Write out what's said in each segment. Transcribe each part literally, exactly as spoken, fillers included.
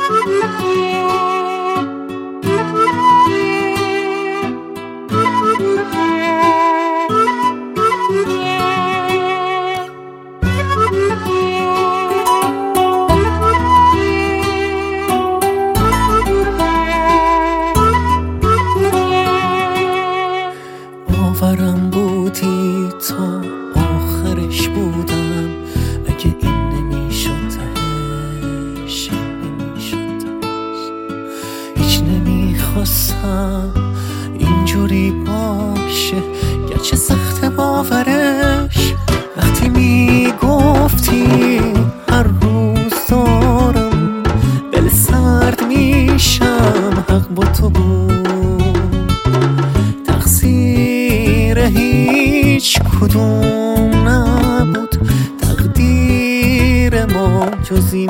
باورم بودی تا آخرش بودم، اگه این نمیشد تهش نمیشد تهش. هیچ نمیخواستم اینجوری باشه، گرچه سخت باورش. وقتی میگفتی هر روز دارم دل سرد میشم، حق با تو بود، تقصیر هیچ کدوم نبود، تقدیر ما جز این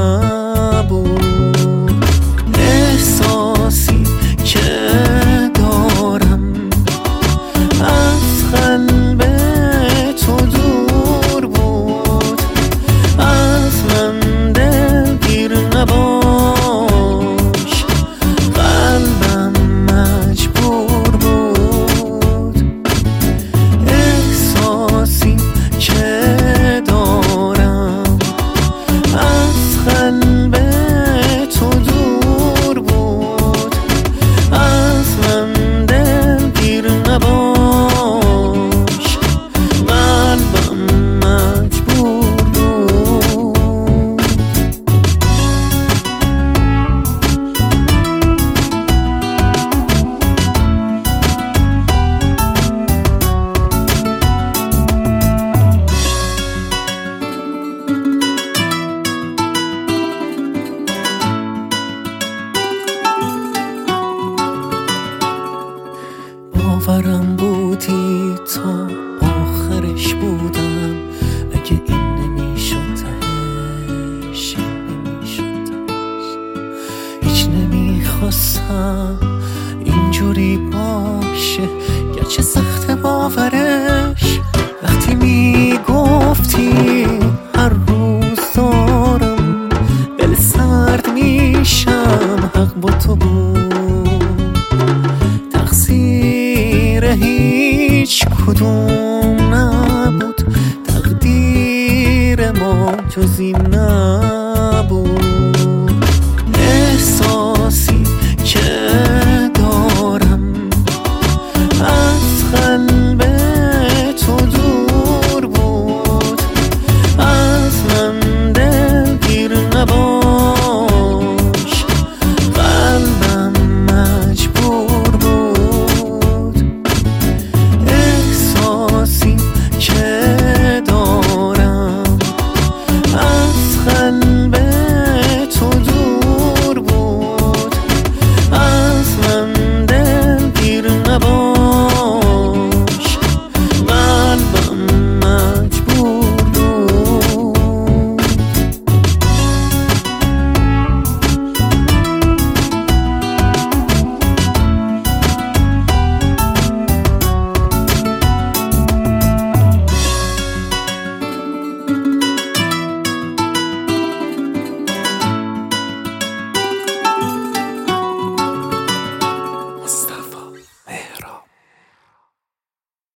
نبود. احساسی که دارم از قلب تو دور بود، از من دلگیر نباش، قلبم مجبور بود. احساسی که دارم از قلب تو دور بود، از من دلگیر نباش، قلبم مجبور بود. باورم بودی تا آخرش بودم، اگه این نمیشد تهش نمیشد تهش. هیچ نمیخواستم اینجوری باشه، گرچه سخت باورش. وقتی میگفتی هر روز دارم دل سرد میشم، حق با تو بود، تقصیر هیچ کدوم نبود، تقدیر ما جز این نبود. احساس